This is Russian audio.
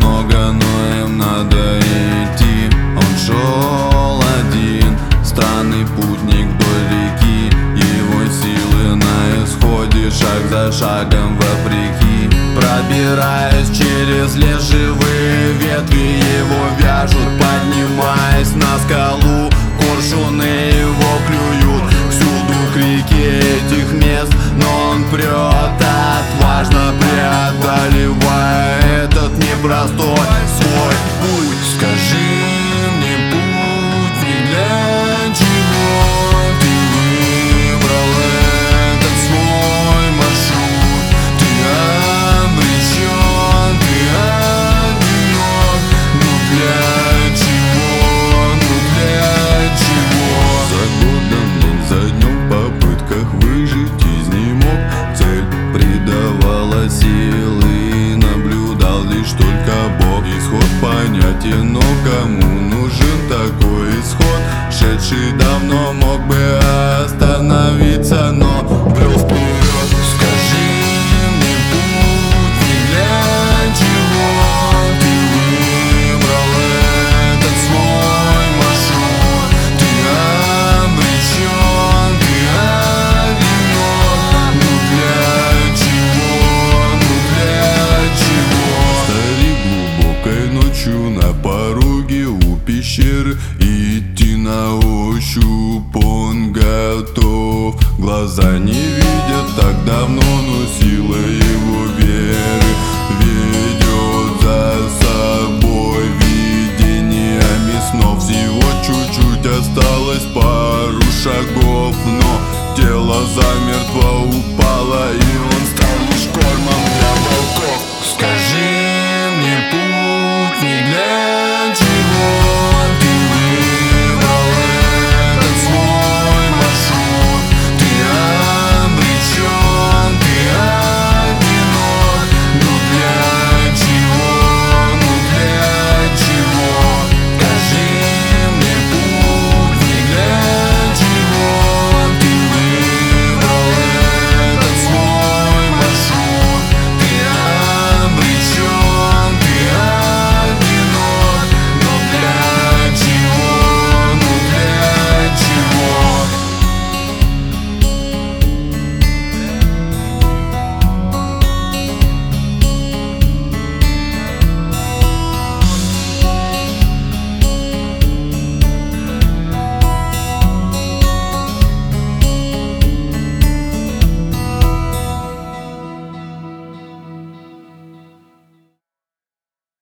много, но им надо идти. Он шел один, странный путник вдоль реки. Его силы на исходе, шаг за шагом вопреки. Пробираясь через лес, живые ветви его вяжут. Поднимаясь на скалу, коршуны его клюют. Всюду крики этих мест, но он прет отважно, преодолевая этот непростой свой путь. Скажи мне, путник, для чего ты выбрал этот свой маршрут? Ты обречен, ты одинок. Ну для чего, ну для чего? За годом, день за днем в попытках выжить изнемог. Цель придавала силы, наблюдал лишь только Бог. Исход понятен, но кому нужен такой исход? Шедший давно мог бы остановиться, но брел вперед. Скажи мне, путник, для чего ты выбрал этот свой маршрут? Ты обречен, ты одинок. Ну для чего, ну для чего? Старик глубокой ночью на пороге у пещеры. Идти на ощупь он готов. Глаза не видят так давно,